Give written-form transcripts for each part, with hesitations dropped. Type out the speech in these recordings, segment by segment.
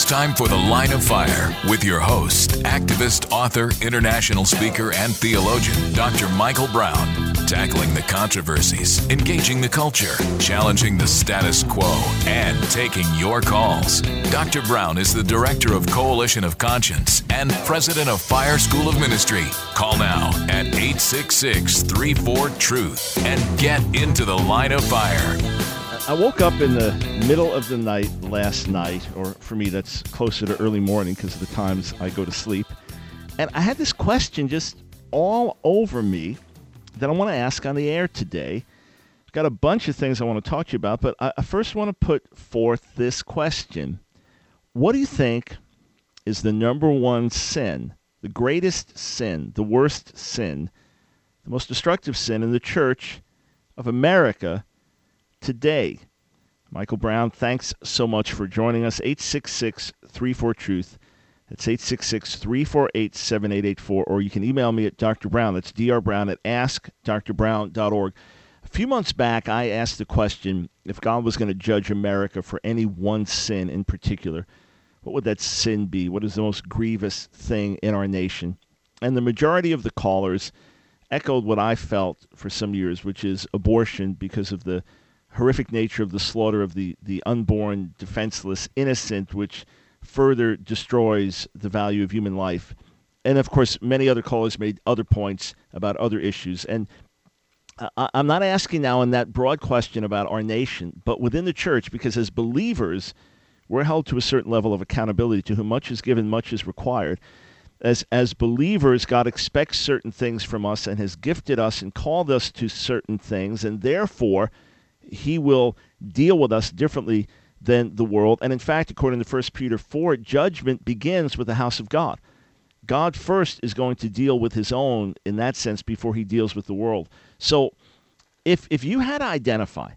time for The Line of Fire with your host, activist, author, international speaker, and theologian, Dr. Michael Brown. Tackling the controversies, engaging the culture, challenging the status quo, and taking your calls. Dr. Brown is the director of Coalition of Conscience and president of Fire School of Ministry. Call now at 866-34-TRUTH and get into the Line of Fire. I woke up in the middle of the night last night, or for me that's closer to early morning because of the times I go to sleep, and I had this question just all over me that I want to ask on the air today. I've got a bunch of things I want to talk to you about, but I first want to put forth this question. What do you think is the number one sin, the greatest sin, the worst sin, the most destructive sin in the Church of America today? Michael Brown, thanks so much for joining us. 866-34-TRUTH. That's 866-348-7884, or you can email me at Dr. Brown. That's drbrown at askdrbrown.org. A few months back, I asked the question, if God was going to judge America for any one sin in particular, what would that sin be? What is the most grievous thing in our nation? And the majority of the callers echoed what I felt for some years, which is abortion, because of the horrific nature of the slaughter of the unborn, defenseless, innocent, which further destroys the value of human life. And of course, many other callers made other points about other issues. And I'm not asking now in that broad question about our nation, but within the church, because as believers, we're held to a certain level of accountability. To whom much is given, much is required. As believers, God expects certain things from us and has gifted us and called us to certain things, and therefore he will deal with us differently than the world. And in fact, according to 1 Peter 4, judgment begins with the house of God. God first is going to deal with his own in that sense before he deals with the world. So if you had to identify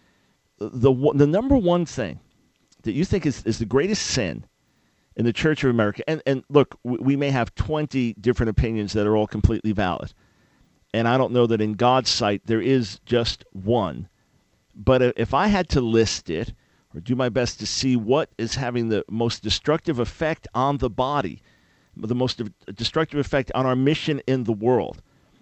the number one thing that you think is the greatest sin in the Church of America, and look, we may have 20 different opinions that are all completely valid, and I don't know that in God's sight there is just one, but if I had to list it, or do my best to see what is having the most destructive effect on the body, the most destructive effect on our mission in the world,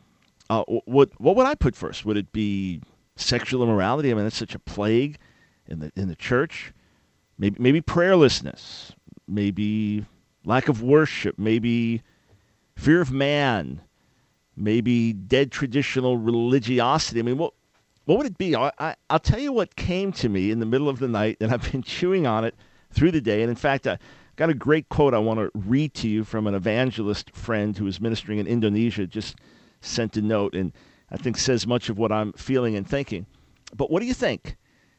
what would I put first? Would it be sexual immorality? I mean, that's such a plague in the church. Maybe prayerlessness, maybe lack of worship, maybe fear of man, maybe dead traditional religiosity. I mean, what would it be? I'll tell you what came to me in the middle of the night, and I've been chewing on it through the day. And in fact, I got a great quote I want to read to you from an evangelist friend who is ministering in Indonesia, just sent a note, and I think says much of what I'm feeling and thinking. But what do you think?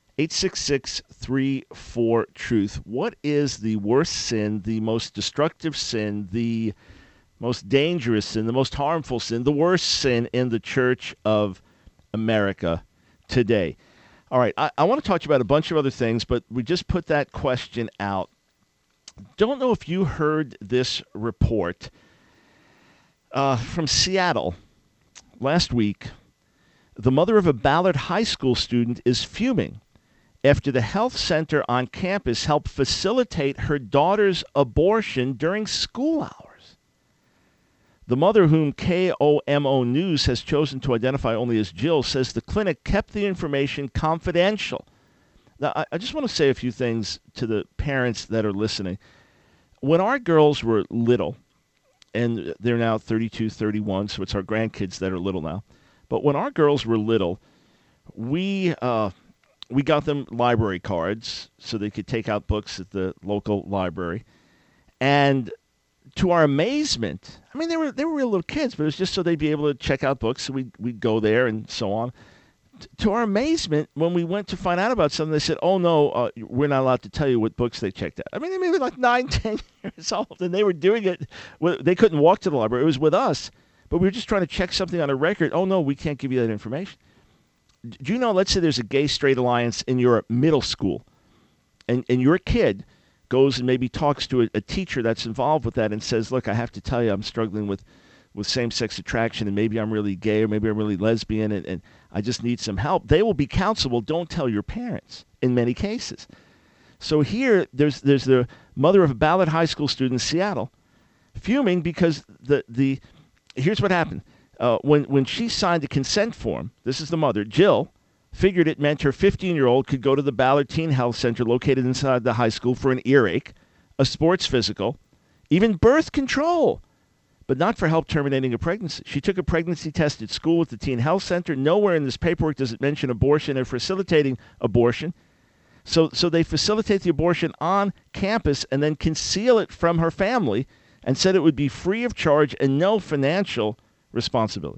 866-34-TRUTH. What is the worst sin, the most destructive sin, the most dangerous sin, the most harmful sin, the worst sin in the Church of America today? All right, I want to talk to you about a bunch of other things, but we just put that question out. Don't know if you heard this report from Seattle last week. The mother of a Ballard High School student is fuming after the health center on campus helped facilitate her daughter's abortion during school hours. The mother, whom KOMO News has chosen to identify only as Jill, says the clinic kept the information confidential. Now, I just want to say a few things to the parents that are listening. When our girls were little, and they're now 32, 31, so it's our grandkids that are little now. But when our girls were little, we got them library cards so they could take out books at the local library. And to our amazement, I mean, they were real little kids, but it was just so they'd be able to check out books. So we'd go there and so on. To our amazement, when we went to find out about something, they said, oh, no, we're not allowed to tell you what books they checked out. I mean, they may be like 9, 10 years old, and they were doing it. They couldn't walk to the library. It was with us, but we were just trying to check something on a record. Oh, no, we can't give you that information. Do you know, let's say there's a gay-straight alliance in your middle school, and your kid goes and maybe talks to a teacher that's involved with that and says, look, I have to tell you, I'm struggling with same-sex attraction, and maybe I'm really gay, or maybe I'm really lesbian, and I just need some help. They will be counseled. Well, don't tell your parents in many cases. So here, there's the mother of a Ballard High School student in Seattle, fuming because here's what happened. When she signed the consent form, this is the mother, Jill, figured it meant her 15-year-old could go to the Ballard Teen Health Center located inside the high school for an earache, a sports physical, even birth control, but not for help terminating a pregnancy. She took a pregnancy test at school at the Teen Health Center. Nowhere in this paperwork does it mention abortion or facilitating abortion. So they facilitate the abortion on campus and then conceal it from her family and said it would be free of charge and no financial responsibility.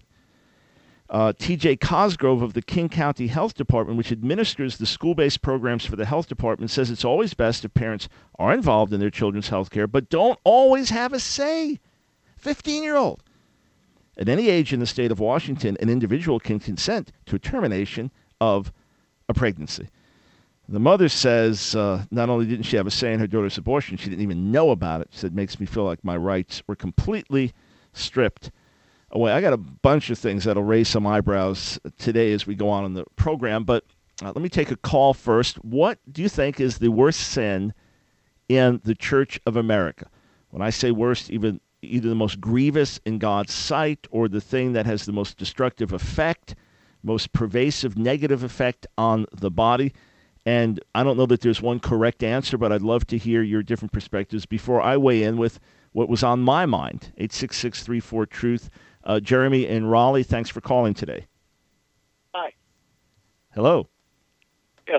T.J. Cosgrove of the King County Health Department, which administers the school-based programs for the health department, says it's always best if parents are involved in their children's health care but don't always have a say. 15-year-old. At any age in the state of Washington, an individual can consent to a termination of a pregnancy. The mother says not only didn't she have a say in her daughter's abortion, she didn't even know about it. She said, makes me feel like my rights were completely stripped away. I got a bunch of things that'll raise some eyebrows today as we go on in the program, but let me take a call first. What do you think is the worst sin in the Church of America? When I say worst, either the most grievous in God's sight or the thing that has the most destructive effect, most pervasive negative effect on the body. And I don't know that there's one correct answer, but I'd love to hear your different perspectives before I weigh in with what was on my mind. 866-34-TRUTH. Jeremy in Raleigh, thanks for calling today. Hi. Hello. Yes.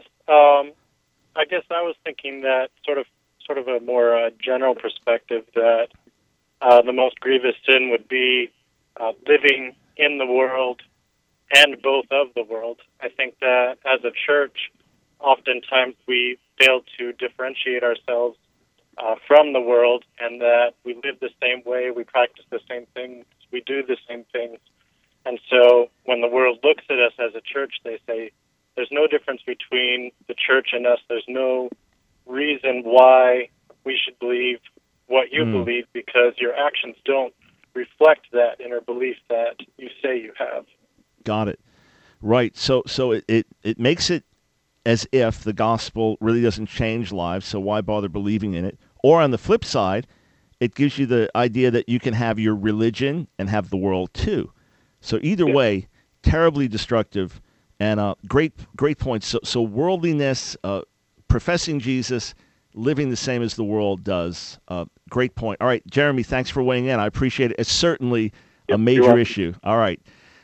I guess I was thinking that sort of a more general perspective that the most grievous sin would be living in the world and both of the world. I think that as a church, oftentimes we fail to differentiate ourselves from the world, and that we live the same way, we practice the same things, we do the same things. And so when the world looks at us as a church, they say, there's no difference between the church and us. There's no reason why we should believe what you believe, because your actions don't reflect that inner belief that you say you have. Got it. Right. So it makes it as if the gospel really doesn't change lives, so why bother believing in it? Or on the flip side, it gives you the idea that you can have your religion and have the world too. So either way, terribly destructive, and great points. So worldliness, professing Jesus, living the same as the world does. Great point. All right, Jeremy, thanks for weighing in. I appreciate it. It's certainly a major issue. All right,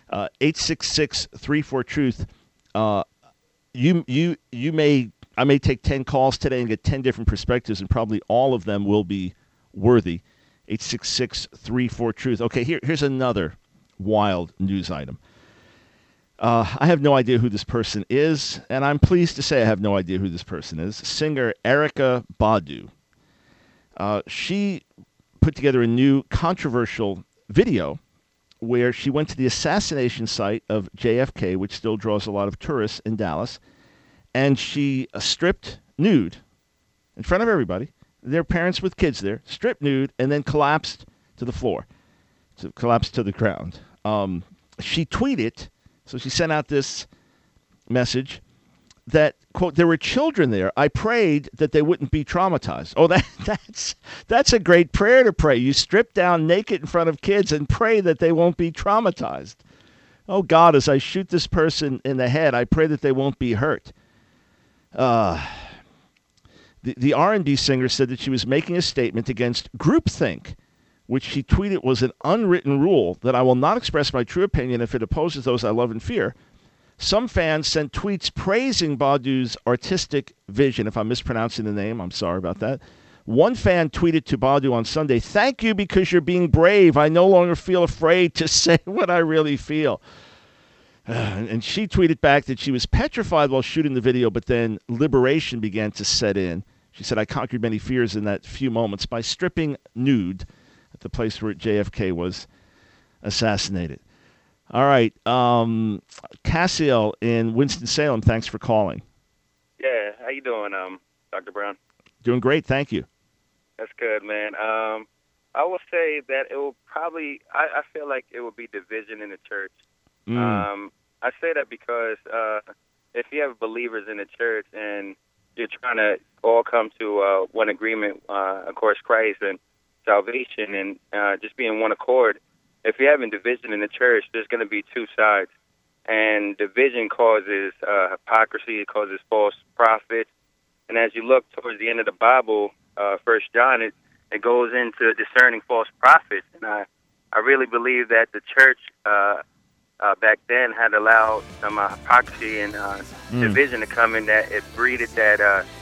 866-34-TRUTH. I may take 10 calls today and get 10 different perspectives, and probably all of them will be worthy. 866-34-TRUTH. Okay, here's another wild news item. I have no idea who this person is, and I'm pleased to say I have no idea who this person is. Singer Erykah Badu. She put together a new controversial video where she went to the assassination site of JFK, which still draws a lot of tourists in Dallas, and she stripped nude in front of everybody. Their parents with kids there, stripped nude, and then collapsed to the floor, collapsed to the ground. She tweeted, so she sent out this message that, quote, there were children there. I prayed that they wouldn't be traumatized. Oh, that's a great prayer to pray. You strip down naked in front of kids and pray that they won't be traumatized. Oh, God, as I shoot this person in the head, I pray that they won't be hurt. The R&B singer said that she was making a statement against groupthink, which she tweeted was an unwritten rule that I will not express my true opinion if it opposes those I love and fear. Some fans sent tweets praising Badu's artistic vision. If I'm mispronouncing the name, I'm sorry about that. One fan tweeted to Badu on Sunday, "Thank you because you're being brave. I no longer feel afraid to say what I really feel." And she tweeted back that she was petrified while shooting the video, but then liberation began to set in. She said, I conquered many fears in that few moments by stripping nude at the place where JFK was assassinated. All right. Cassiel in Winston-Salem, thanks for calling. Yeah, how you doing, Dr. Brown? Doing great, thank you. That's good, man. I will say that it will probably, I feel like it will be division in the church. I say that because if you have believers in the church and you're trying to all come to one agreement, of course, Christ and salvation, and just be in one accord. If you're having division in the church, there's going to be two sides, and division causes hypocrisy. It causes false prophets. And as you look towards the end of the Bible, 1 John, it goes into discerning false prophets. And I really believe that the church back then had allowed some hypocrisy and division to come in, that it breeded that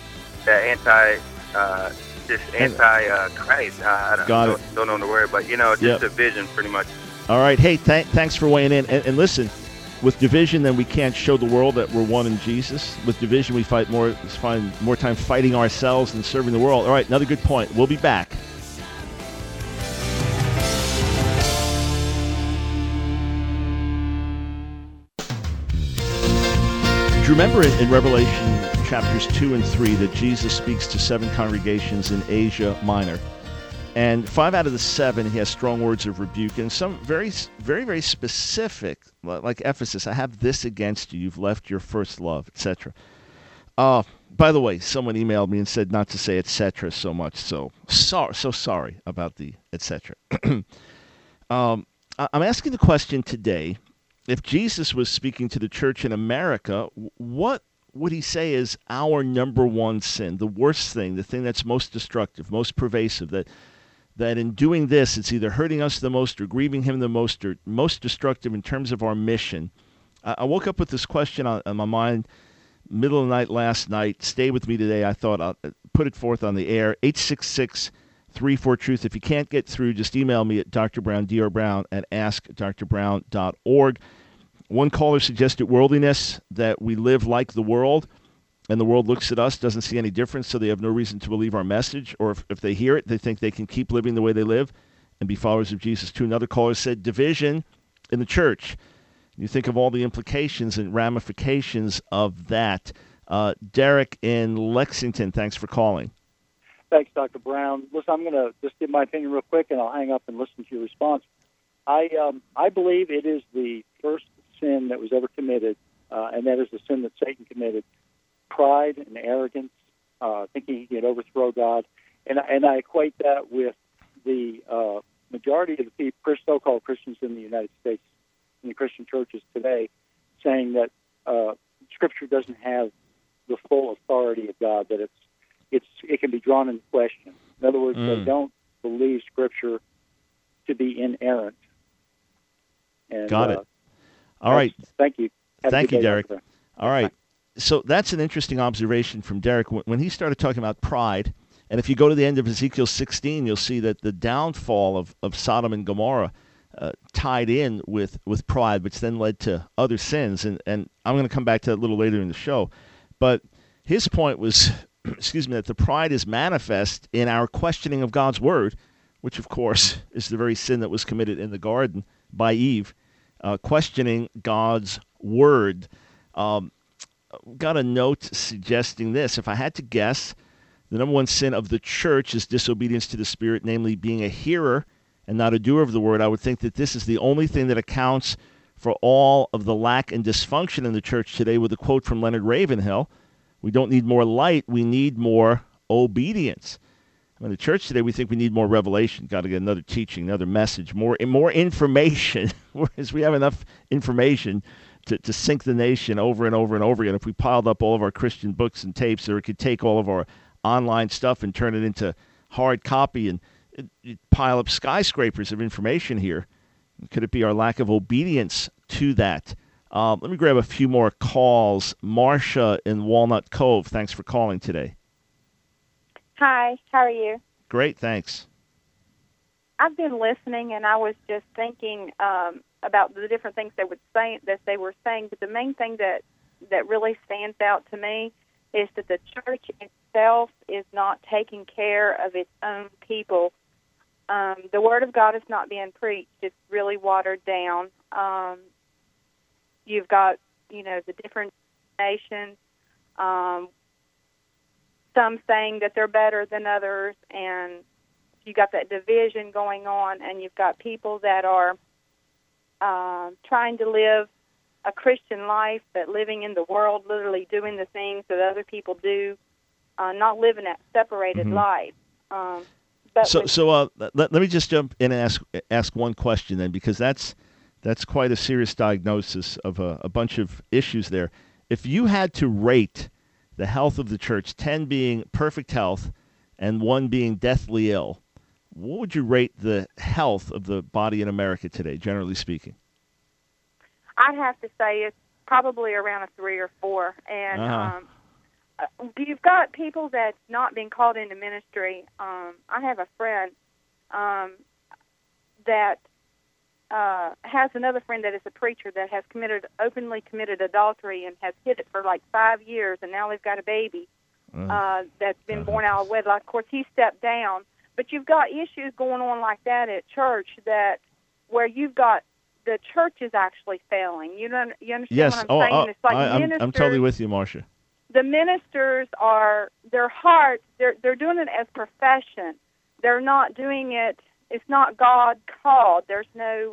anti-Christ. I don't know the word, but, just division pretty much. All right. Hey, thanks for weighing in. And listen, with division, then we can't show the world that we're one in Jesus. With division, we find more time fighting ourselves than serving the world. All right, another good point. We'll be back. Do you remember in Revelation chapters 2 and 3 that Jesus speaks to 7 congregations in Asia Minor? And 5 out of the 7, he has strong words of rebuke, and some very, very, very specific, like Ephesus, I have this against you, you've left your first love, etc. By the way, someone emailed me and said not to say etc. so much, so sorry about the etc. I'm asking the question today, if Jesus was speaking to the church in America, what would he say is our number one sin, the worst thing, the thing that's most destructive, most pervasive, that in doing this, it's either hurting us the most or grieving him the most or most destructive in terms of our mission? I woke up with this question on my mind middle of the night last night. Stay with me today. I thought I'll put it forth on the air. 866-34-TRUTH. If you can't get through, just email me at Dr. Brown, drbrown at askdrbrown.org. One caller suggested worldliness, that we live like the world, and the world looks at us, doesn't see any difference, so they have no reason to believe our message. Or if they hear it, they think they can keep living the way they live and be followers of Jesus too. Another caller said division in the church. You think of all the implications and ramifications of that. Derek in Lexington, thanks for calling. Thanks, Dr. Brown. Listen, I'm going to just give my opinion real quick, and I'll hang up and listen to your response. I believe it is the first sin that was ever committed, and that is the sin that Satan committed. Pride and arrogance, thinking he could overthrow God. And I equate that with the majority of the so-called Christians in the United States, in the Christian churches today, saying that Scripture doesn't have the full authority of God, that it can be drawn into question. In other words, they don't believe Scripture to be inerrant. And, Got it. All right. Thank you. Thank you, Derek. All right. So that's an interesting observation from Derek. When he started talking about pride, and if you go to the end of Ezekiel 16, you'll see that the downfall of Sodom and Gomorrah tied in with pride, which then led to other sins. And I'm going to come back to that a little later in the show. But his point was, that the pride is manifest in our questioning of God's word, which, of course, is the very sin that was committed in the garden by Eve, questioning God's word. Got a note suggesting this. If I had to guess, the number one sin of the church is disobedience to the Spirit, namely being a hearer and not a doer of the word. I would think that this is the only thing that accounts for all of the lack and dysfunction in the church today, with a quote from Leonard Ravenhill: we don't need more light, we need more obedience. In the church today, we think we need more revelation. Got to get another teaching, another message, more information, whereas we have enough information to sink the nation over and over and over again. If we piled up all of our Christian books and tapes, or it could take all of our online stuff and turn it into hard copy and pile up skyscrapers of information here. Could it be our lack of obedience to that? Let me grab a few more calls. Marcia in Walnut Cove, thanks for calling today. Hi, how are you? Great, thanks. I've been listening, and I was just thinking about the different things they were saying. But the main thing that really stands out to me is that the church itself is not taking care of its own people. The Word of God is not being preached. It's really watered down. You've got, the different nations, some saying that they're better than others, and you got that division going on, and you've got people that are trying to live a Christian life, but living in the world, literally doing the things that other people do, not living that separated life. Let me just jump in and ask one question then, because that's quite a serious diagnosis of a bunch of issues there. If you had to rate the health of the church, 10 being perfect health and 1 being deathly ill, what would you rate the health of the body in America today, generally speaking? I'd have to say it's probably around a 3 or 4. And you've got people that's not been called into ministry. I have a friend that has another friend that is a preacher that has openly committed adultery and has hid it for like 5 years, and now they've got a baby that's been born out of wedlock. Of course, he stepped down, but you've got issues going on like that at church where you've got the church is actually failing. You understand yes. what I'm saying? It's like I'm totally with you, Marcia. The ministers their hearts, they're doing it as profession. They're not doing it. It's not God called. There's no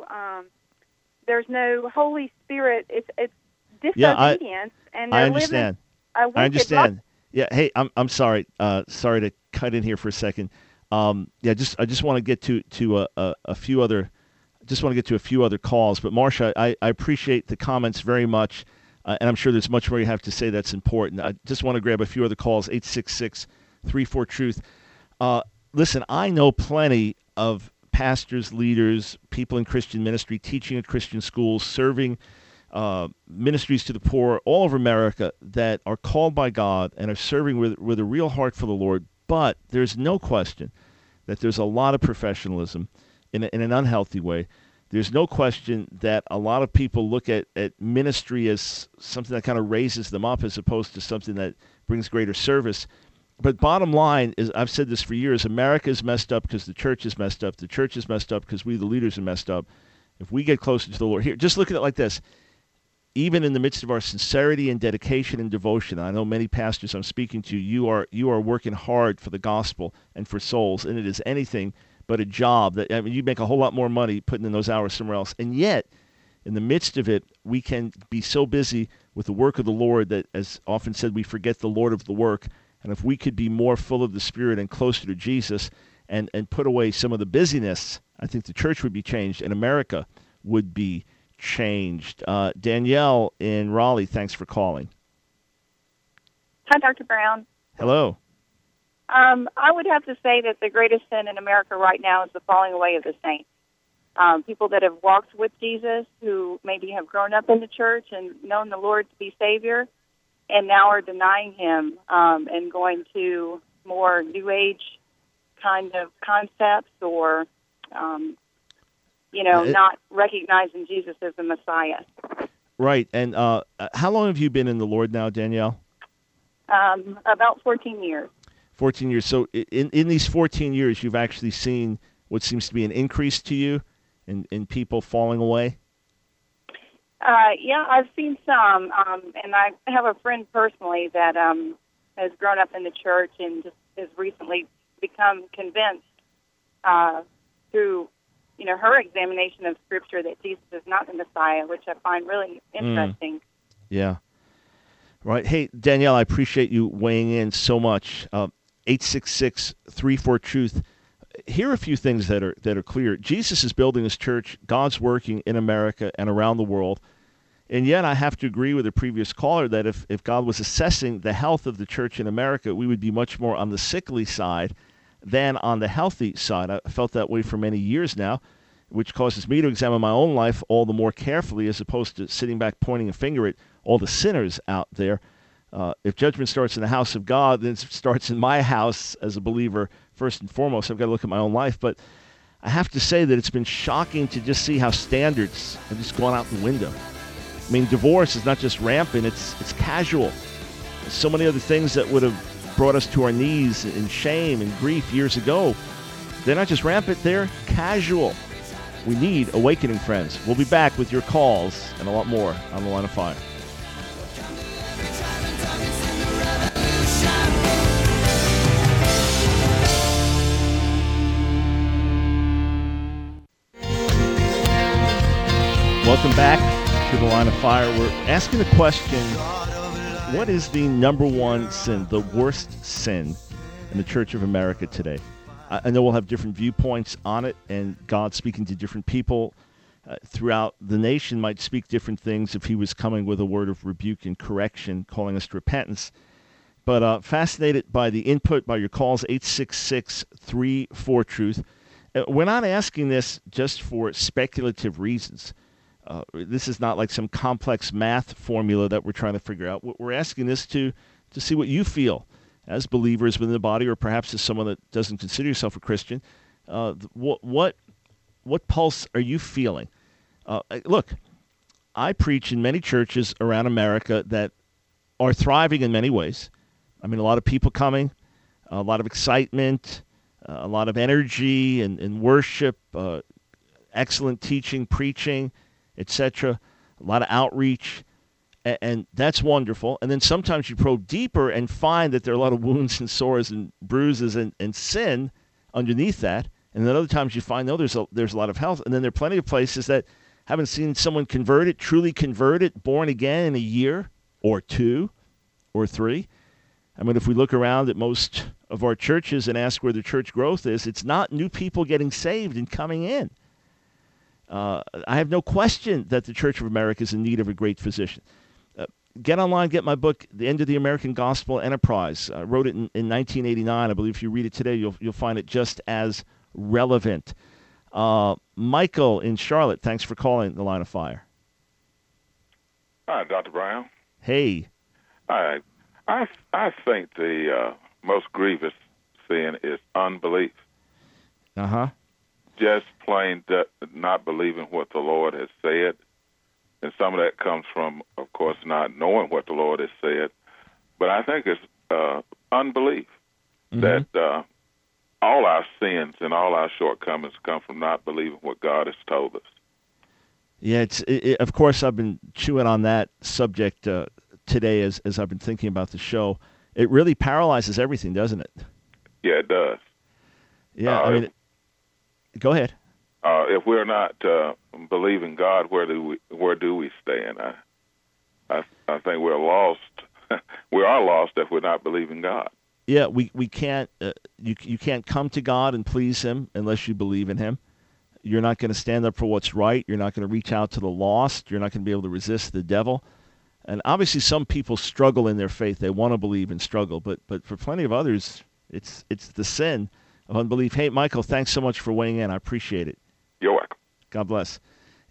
Holy Spirit. It's disobedience, and they're I understand. living a I understand. life. Yeah. Hey, I'm sorry. Sorry to cut in here for a second. I just want to get to a few other. Just want to get to a few other calls. But Marcia, I appreciate the comments very much, and I'm sure there's much more you have to say that's important. I just want to grab a few other calls. 866-34-TRUTH. Listen, I know plenty of pastors, leaders, people in Christian ministry, teaching at Christian schools, serving ministries to the poor all over America that are called by God and are serving with a real heart for the Lord. But there's no question that there's a lot of professionalism in an unhealthy way. There's no question that a lot of people look at ministry as something that kind of raises them up as opposed to something that brings greater service. But bottom line is, I've said this for years, America is messed up because the church is messed up. The church is messed up because we, the leaders, are messed up. If we get closer to the Lord, here, just look at it like this. Even in the midst of our sincerity and dedication and devotion, I know many pastors I'm speaking to, you are working hard for the gospel and for souls, and it is anything but a job. You make a whole lot more money putting in those hours somewhere else. And yet, in the midst of it, we can be so busy with the work of the Lord that, as often said, we forget the Lord of the work. And if we could be more full of the Spirit and closer to Jesus and put away some of the busyness, I think the church would be changed and America would be changed. Danielle in Raleigh, thanks for calling. Hi, Dr. Brown. Hello. I would have to say that the greatest sin in America right now is the falling away of the saints. People that have walked with Jesus, who maybe have grown up in the church and known the Lord to be Savior, and now are denying Him and going to more New Age kind of concepts or, not recognizing Jesus as the Messiah. Right. And how long have you been in the Lord now, Danielle? About 14 years. 14 years. So in these 14 years, you've actually seen what seems to be an increase to you in people falling away? Yeah, I've seen some, and I have a friend personally that has grown up in the church and just has recently become convinced through, her examination of Scripture that Jesus is not the Messiah, which I find really interesting. Yeah. Right. Hey, Danielle, I appreciate you weighing in so much. 866-34-TRUTH. Here are a few things that are clear. Jesus is building His church. God's working in America and around the world. And yet I have to agree with the previous caller that if God was assessing the health of the church in America, we would be much more on the sickly side than on the healthy side. I felt that way for many years now, which causes me to examine my own life all the more carefully as opposed to sitting back pointing a finger at all the sinners out there. If judgment starts in the house of God, then it starts in my house as a believer first and foremost. I've got to look at my own life. But I have to say that it's been shocking to just see how standards have just gone out the window. I mean, divorce is not just rampant, it's casual. There's so many other things that would have brought us to our knees in shame and grief years ago. They're not just rampant, they're casual. We need awakening, friends. We'll be back with your calls and a lot more on The Line of Fire. Welcome back to The Line of Fire. We're asking the question, What is the number one sin, the worst sin in the Church of America today? I know we'll have different viewpoints on it, and God speaking to different people throughout the nation might speak different things if he was coming with a word of rebuke and correction, calling us to repentance. But fascinated by the input, by your calls, 866-34-TRUTH. We're not asking this just for speculative reasons. This is not like some complex math formula that we're trying to figure out. We're asking this to see what you feel as believers within the body, or perhaps as someone that doesn't consider yourself a Christian. What pulse are you feeling? Look, I preach in many churches around America that are thriving in many ways. I mean, a lot of people coming, a lot of excitement, a lot of energy and worship, excellent teaching, preaching, etc., a lot of outreach, and that's wonderful. And then sometimes you probe deeper and find that there are a lot of wounds and sores and bruises and sin underneath that. And then other times you find, no, there's a lot of health. And then there are plenty of places that haven't seen someone converted, truly converted, born again in a year or two or three. I mean, if we look around at most of our churches and ask where the church growth is, it's not new people getting saved and coming in. I have no question that the Church of America is in need of a great physician. Get online, get my book, The End of the American Gospel Enterprise. I wrote it in 1989. I believe if you read it today, you'll find it just as relevant. Michael in Charlotte, thanks for calling the Line of Fire. Hi, Dr. Brown. Hey. Hi. I think the most grievous sin is unbelief. Uh-huh. Just plain not believing what the Lord has said. And some of that comes from, of course, not knowing what the Lord has said. But I think it's unbelief that all our sins and all our shortcomings come from not believing what God has told us. Yeah, of course, I've been chewing on that subject today as I've been thinking about the show. It really paralyzes everything, doesn't it? Yeah, it does. Yeah, I mean, go ahead. If we're not believing God, where do we stand? I think we're lost. We are lost if we're not believing God. Yeah, we can't. You can't come to God and please Him unless you believe in Him. You're not going to stand up for what's right. You're not going to reach out to the lost. You're not going to be able to resist the devil. And obviously, some people struggle in their faith. They want to believe and struggle, but for plenty of others, it's the sin of unbelief. Hey, Michael, thanks so much for weighing in. I appreciate it. You're welcome. God bless.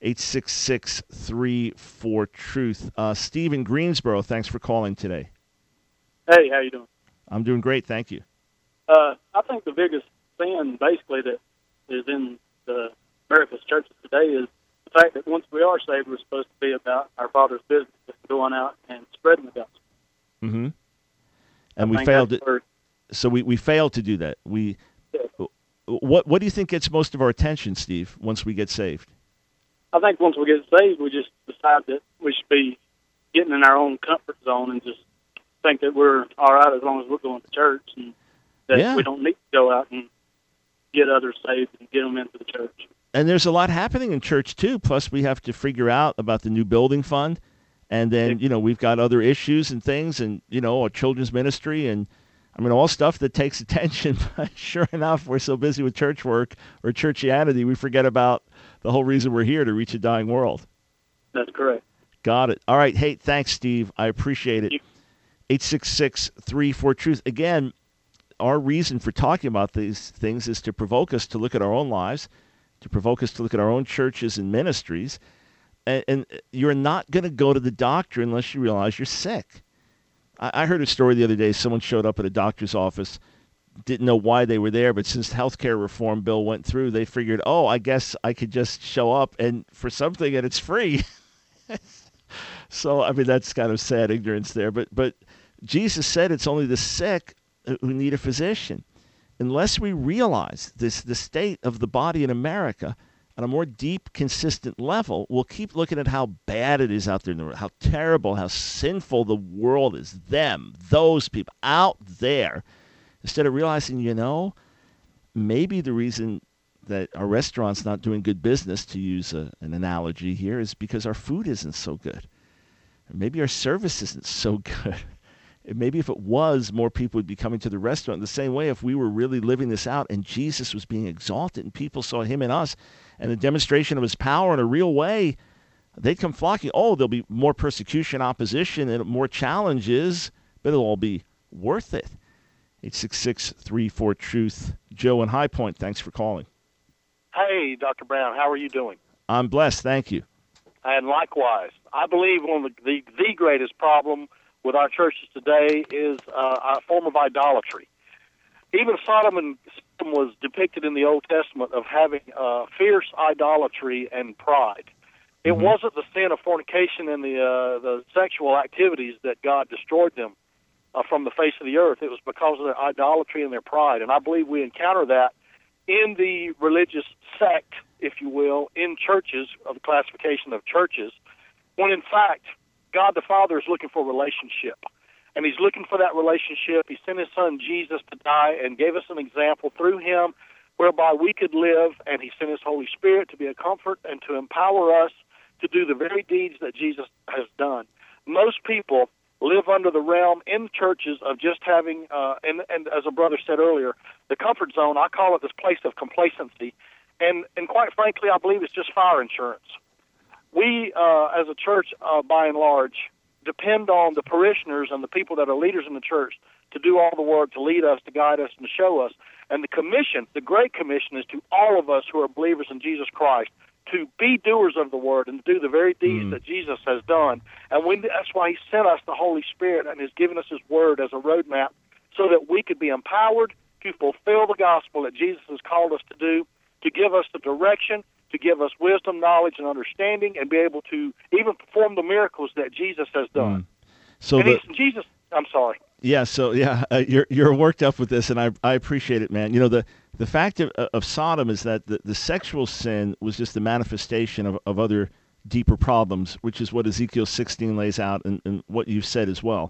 866-34-TRUTH. Steve in Greensboro, thanks for calling today. Hey, how you doing? I'm doing great, thank you. I think the biggest sin, basically, that is in the America's churches today is the fact that once we are saved, we're supposed to be about our Father's business, going out and spreading the gospel. Mm-hmm. And we failed to. So we failed to do that. What do you think gets most of our attention, Steve, once we get saved? I think once we get saved, we just decide that we should be getting in our own comfort zone and just think that we're all right as long as we're going to church, and that we don't need to go out and get others saved and get them into the church. And there's a lot happening in church, too. Plus, we have to figure out about the new building fund. And then, we've got other issues and things and, a children's ministry and, all stuff that takes attention. But sure enough, we're so busy with church work or churchianity, we forget about the whole reason we're here, to reach a dying world. That's correct. Got it. All right. Hey, thanks, Steve. I appreciate it. 866-34-TRUTH. Again, our reason for talking about these things is to provoke us to look at our own lives, to provoke us to look at our own churches and ministries. And you're not going to go to the doctor unless you realize you're sick. I heard a story the other day. Someone showed up at a doctor's office, didn't know why they were there, but since the health care reform bill went through, they figured, I guess I could just show up and for something and it's free. So, that's kind of sad ignorance there. But Jesus said it's only the sick who need a physician. Unless we realize the state of the body in America on a more deep, consistent level, we'll keep looking at how bad it is out there in the world, how terrible, how sinful the world is, those people out there, instead of realizing, maybe the reason that our restaurant's not doing good business, to use an analogy here, is because our food isn't so good. Maybe our service isn't so good. Maybe if it was, more people would be coming to the restaurant. The same way, if we were really living this out and Jesus was being exalted and people saw him in us and a demonstration of his power in a real way, they'd come flocking. Oh, there'll be more persecution, opposition, and more challenges, but it'll all be worth it. 866-34-TRUTH. Joe in High Point, thanks for calling. Hey, Dr. Brown, how are you doing? I'm blessed, thank you. And likewise, I believe one of the greatest problem with our churches today is a form of idolatry. Even Sodom and Sodom was depicted in the Old Testament of having fierce idolatry and pride. It wasn't the sin of fornication and the sexual activities that God destroyed them from the face of the earth. It was because of their idolatry and their pride. And I believe we encounter that in the religious sect, if you will, in churches, of the classification of churches, when in fact God the Father is looking for relationship. And he's looking for that relationship. He sent his son Jesus to die and gave us an example through him whereby we could live, and he sent his Holy Spirit to be a comfort and to empower us to do the very deeds that Jesus has done. Most people live under the realm in churches of just having, and as a brother said earlier, the comfort zone. I call it this place of complacency. And quite frankly, I believe it's just fire insurance. We, as a church, by and large, depend on the parishioners and the people that are leaders in the church to do all the work, to lead us, to guide us, and to show us. And the commission, the Great Commission, is to all of us who are believers in Jesus Christ to be doers of the word and to do the very deeds that Jesus has done. And that's why he sent us the Holy Spirit and has given us his word as a roadmap so that we could be empowered to fulfill the gospel that Jesus has called us to do, to give us the direction, to give us wisdom, knowledge, and understanding, and be able to even perform the miracles that Jesus has done. So Jesus, I'm sorry. Yeah, so you're worked up with this, and I appreciate it, man. You know, the fact of Sodom is that the sexual sin was just the manifestation of other deeper problems, which is what Ezekiel 16 lays out and what you've said as well.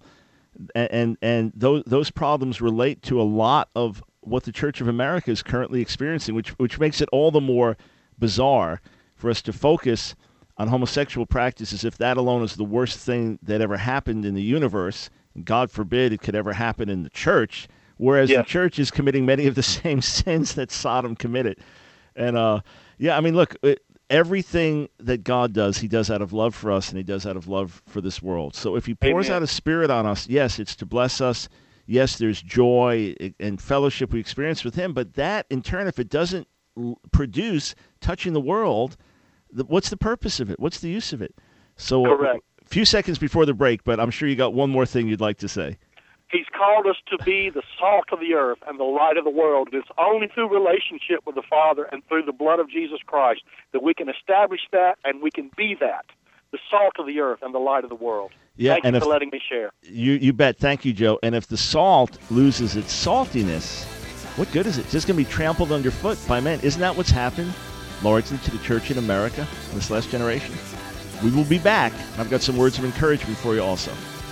And those problems relate to a lot of what the Church of America is currently experiencing, which makes it all the more bizarre for us to focus on homosexual practice as if that alone is the worst thing that ever happened in the universe. And God forbid it could ever happen in the church, whereas the church is committing many of the same sins that Sodom committed. And, I mean, look, everything that God does, he does out of love for us, and he does out of love for this world. So if he pours out his Spirit on us, yes, it's to bless us. Yes, there's joy and fellowship we experience with him, but that, in turn, if it doesn't produce touching the world, what's the purpose of it? What's the use of it? So correct. A few seconds before the break, but I'm sure you got one more thing you'd like to say. He's called us to be the salt of the earth and the light of the world. It's only through relationship with the Father and through the blood of Jesus Christ that we can establish that and we can be that, the salt of the earth and the light of the world. Yeah, Thank you for letting me share. You bet. Thank you, Joe. And if the salt loses its saltiness, what good is it? It's just going to be trampled underfoot by men. Isn't that what's happened largely to the church in America in this last generation? We will be back. I've got some words of encouragement for you also.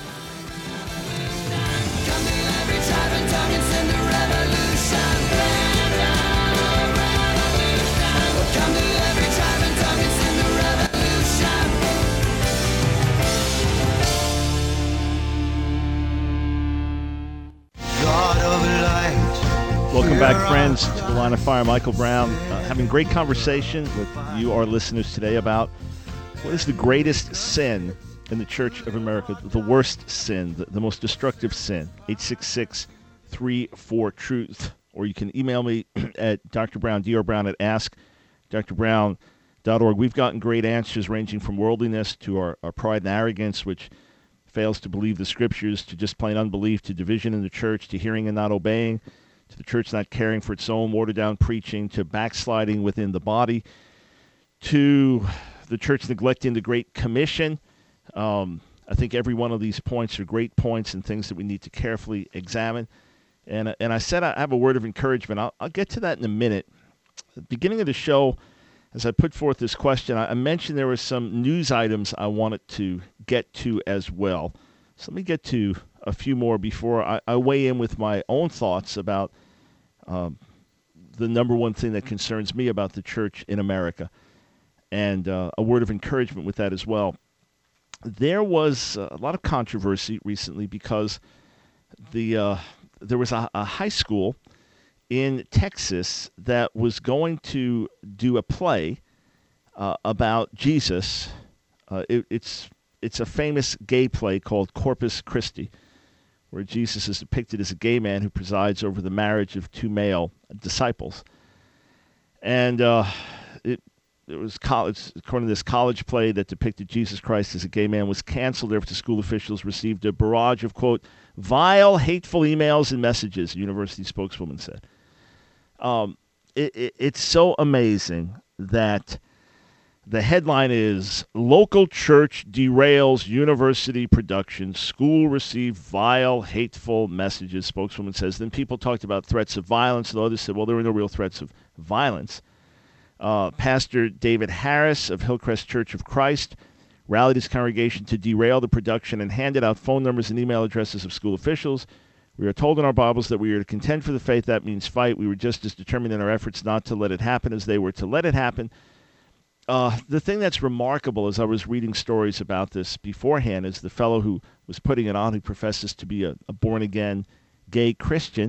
Welcome back, friends, to the Line of Fire. Michael Brown, having great conversation with you, our listeners, today about what is the greatest sin in the Church of America, the worst sin, the most destructive sin. 866-34-TRUTH. Or you can email me at Dr. Brown, drbrown at askdrbrown.org. We've gotten great answers ranging from worldliness to our pride and arrogance, which fails to believe the Scriptures, to just plain unbelief, to division in the church, to hearing and not obeying, to the church not caring for its own, watered-down preaching, to backsliding within the body, to the church neglecting the Great Commission. I think every one of these points are great points and things that we need to carefully examine. And I said I have a word of encouragement. I'll get to that in a minute. At the beginning of the show, as I put forth this question, I mentioned there were some news items I wanted to get to as well. So let me get to a few more before I weigh in with my own thoughts about the number one thing that concerns me about the church in America, and a word of encouragement with that as well. there was a lot of controversy recently because there was a high school in Texas that was going to do a play about Jesus. It's a famous gay play called Corpus Christi, where Jesus is depicted as a gay man who presides over the marriage of two male disciples. And it was according to this college play that depicted Jesus Christ as a gay man was canceled after school officials received a barrage of, quote, vile, hateful emails and messages, a university spokeswoman said. It's so amazing that the headline is, Local Church Derails University Production. School Received Vile, Hateful Messages, spokeswoman says. Then people talked about threats of violence, and others said, well, there were no real threats of violence. Pastor David Harris of Hillcrest Church of Christ rallied his congregation to derail the production and handed out phone numbers and email addresses of school officials. We are told in our Bibles that we are to contend for the faith. That means fight. We were just as determined in our efforts not to let it happen as they were to let it happen. The thing that's remarkable, as I was reading stories about this beforehand, is the fellow who was putting it on, who professes to be a born-again gay Christian,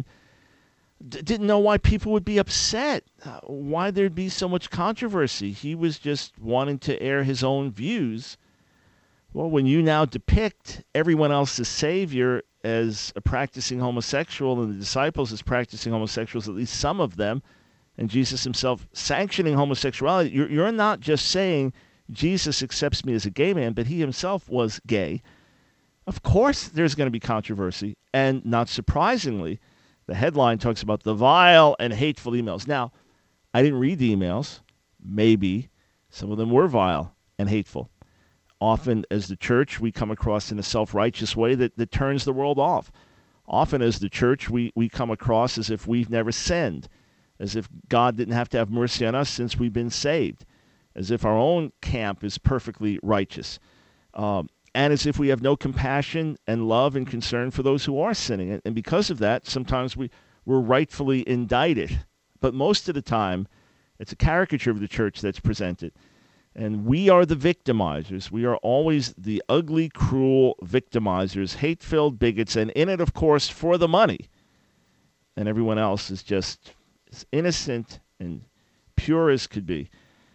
didn't know why people would be upset, why there'd be so much controversy. He was just wanting to air his own views. Well, when you now depict everyone else's Savior as a practicing homosexual and the disciples as practicing homosexuals, at least some of them, and Jesus himself sanctioning homosexuality, you're not just saying Jesus accepts me as a gay man, but he himself was gay. Of course there's going to be controversy, and not surprisingly, the headline talks about the vile and hateful emails. Now, I didn't read the emails. Maybe some of them were vile and hateful. Often, as the church, we come across in a self-righteous way that turns the world off. Often, as the church, we come across as if we've never sinned, as if God didn't have to have mercy on us since we've been saved, as if our own camp is perfectly righteous, and as if we have no compassion and love and concern for those who are sinning. And because of that, sometimes we're rightfully indicted. But most of the time, it's a caricature of the church that's presented. And we are the victimizers. We are always the ugly, cruel victimizers, hate-filled bigots, and in it, of course, for the money. And everyone else is just as innocent and pure as could be.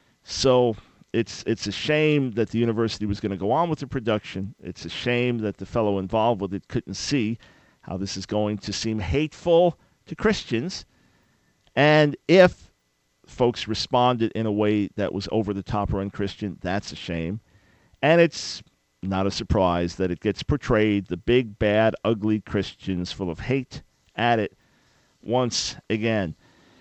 So it's a shame that the university was going to go on with the production. It's a shame that the fellow involved with it couldn't see how this is going to seem hateful to Christians. And if folks responded in a way that was over the top or unchristian, that's a shame. And it's not a surprise that it gets portrayed, the big, bad, ugly Christians full of hate at it once again.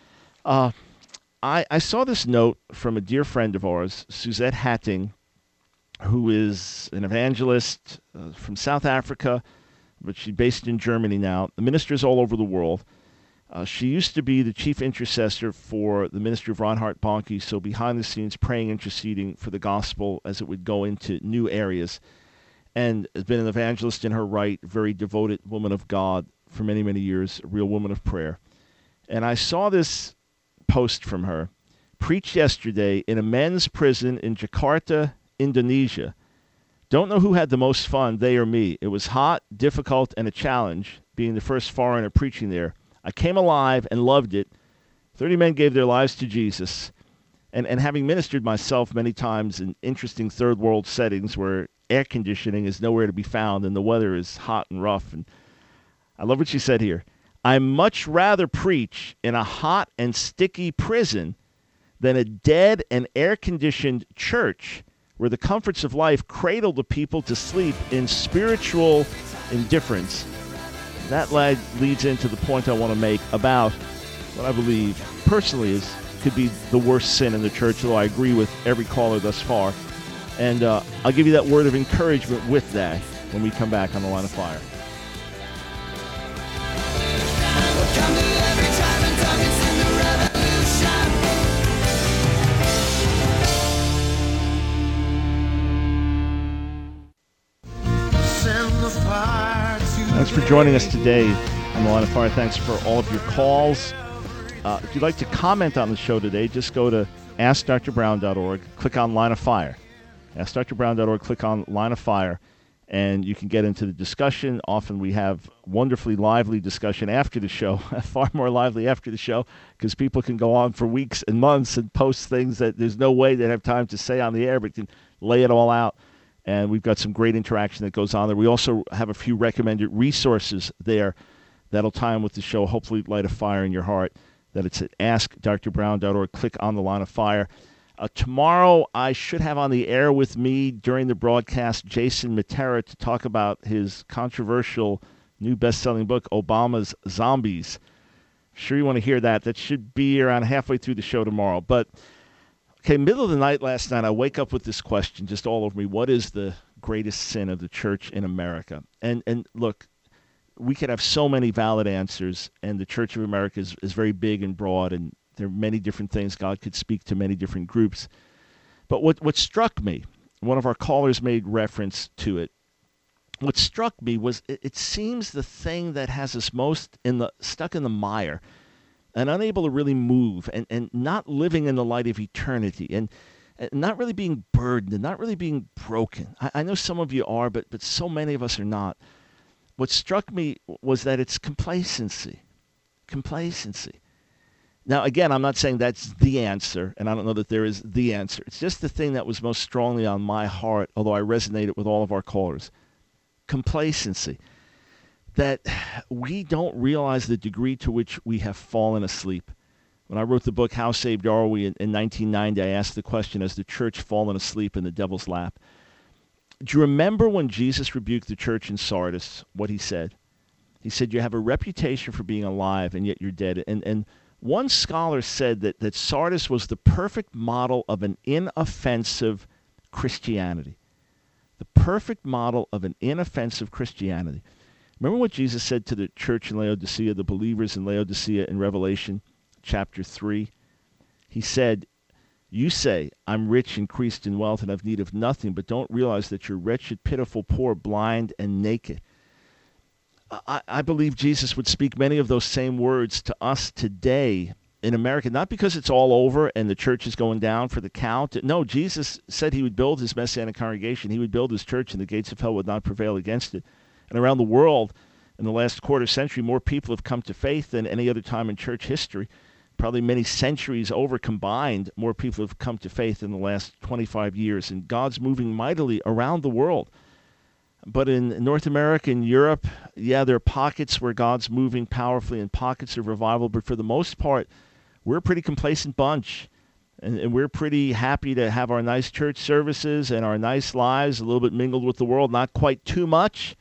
I saw this note from a dear friend of ours, Suzette Hatting, who is an evangelist from South Africa, but she's based in Germany now. The ministers all over the world. She used to be the chief intercessor for the ministry of Reinhard Bonnke, so behind the scenes praying, interceding for the gospel as it would go into new areas, and has been an evangelist in her right, very devoted woman of God for many, many years, a real woman of prayer. And I saw this post from her, preached yesterday in a men's prison in Jakarta, Indonesia. Don't know who had the most fun, they or me. It was hot, difficult, and a challenge, being the first foreigner preaching there. I came alive and loved it. 30 men gave their lives to Jesus. And having ministered myself many times in interesting third world settings where air conditioning is nowhere to be found and the weather is hot and rough. And I love what she said here. I much rather preach in a hot and sticky prison than a dead and air-conditioned church where the comforts of life cradle the people to sleep in spiritual indifference. That leads into the point I want to make about what I believe personally could be the worst sin in the church, though I agree with every caller thus far. And I'll give you that word of encouragement with that when we come back on The Line of Fire. Thanks for joining us today on The Line of Fire. Thanks for all of your calls. If you'd like to comment on the show today, just go to AskDrBrown.org, click on Line of Fire. AskDrBrown.org, click on Line of Fire, and you can get into the discussion. Often we have wonderfully lively discussion after the show, far more lively after the show, because people can go on for weeks and months and post things that there's no way they'd have time to say on the air, but can lay it all out. And we've got some great interaction that goes on there. We also have a few recommended resources there that'll tie in with the show, hopefully light a fire in your heart. That it's at AskDrBrown.org. Click on the Line of Fire. Tomorrow, I should have on the air with me during the broadcast Jason Matera to talk about his controversial new best-selling book, Obama's Zombies. I'm sure you want to hear that. That should be around halfway through the show tomorrow. But, okay, middle of the night last night, I wake up with this question just all over me. What is the greatest sin of the church in America? And look, we could have so many valid answers, and the Church of America is very big and broad, and there are many different things. God could speak to many different groups. But what struck me, one of our callers made reference to it, what struck me was it seems the thing that has us most stuck in the mire and unable to really move and not living in the light of eternity and not really being burdened and not really being broken. I know some of you are, but so many of us are not. What struck me was that it's complacency. Complacency. Now, again, I'm not saying that's the answer, and I don't know that there is the answer. It's just the thing that was most strongly on my heart, although I resonated with all of our callers. Complacency. That we don't realize the degree to which we have fallen asleep. When I wrote the book, How Saved Are We, in 1990, I asked the question, has the church fallen asleep in the devil's lap? Do you remember when Jesus rebuked the church in Sardis, what he said? He said, you have a reputation for being alive, and yet you're dead. And one scholar said that Sardis was the perfect model of an inoffensive Christianity. The perfect model of an inoffensive Christianity. Remember what Jesus said to the church in Laodicea, the believers in Laodicea in Revelation chapter 3? He said, you say, I'm rich, increased in wealth, and have need of nothing, but don't realize that you're wretched, pitiful, poor, blind, and naked. I believe Jesus would speak many of those same words to us today in America, not because it's all over and the church is going down for the count. No, Jesus said he would build his Messianic congregation. He would build his church, and the gates of hell would not prevail against it. And around the world, in the last quarter century, more people have come to faith than any other time in church history. Probably many centuries over combined, more people have come to faith in the last 25 years. And God's moving mightily around the world. But in North America and Europe, yeah, there are pockets where God's moving powerfully and pockets of revival. But for the most part, we're a pretty complacent bunch. And we're pretty happy to have our nice church services and our nice lives a little bit mingled with the world, not quite too much.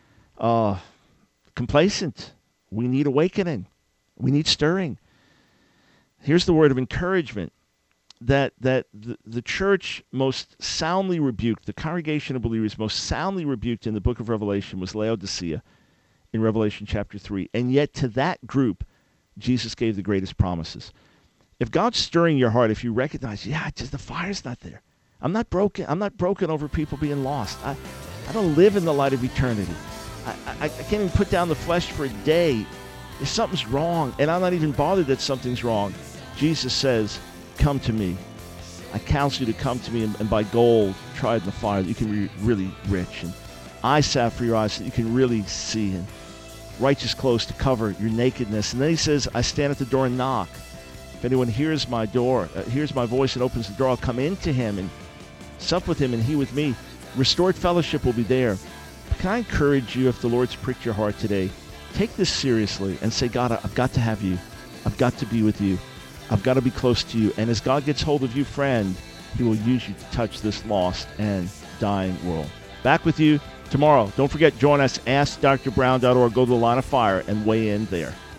Complacent. We need awakening. We need stirring. Here's the word of encouragement. That the church most soundly rebuked, the congregation of believers most soundly rebuked in the book of Revelation was Laodicea in Revelation chapter 3. And yet to that group, Jesus gave the greatest promises. If God's stirring your heart, if you recognize, just the fire's not there. I'm not broken over people being lost. I don't live in the light of eternity. I can't even put down the flesh for a day. If something's wrong, and I'm not even bothered that something's wrong, Jesus says, come to me. I counsel you to come to me and buy gold tried in the fire that you can be really rich, and eye salve for your eyes so that you can really see, and righteous clothes to cover your nakedness. And then he says, I stand at the door and knock. If anyone hears my voice and opens the door, I'll come into him and sup with him and he with me. Restored fellowship will be there. But can I encourage you, if the Lord's pricked your heart today, take this seriously and say, God, I've got to have you. I've got to be with you. I've got to be close to you. And as God gets hold of you, friend, he will use you to touch this lost and dying world. Back with you tomorrow. Don't forget, join us, AskDrBrown.org. Go to the Line of Fire and weigh in there.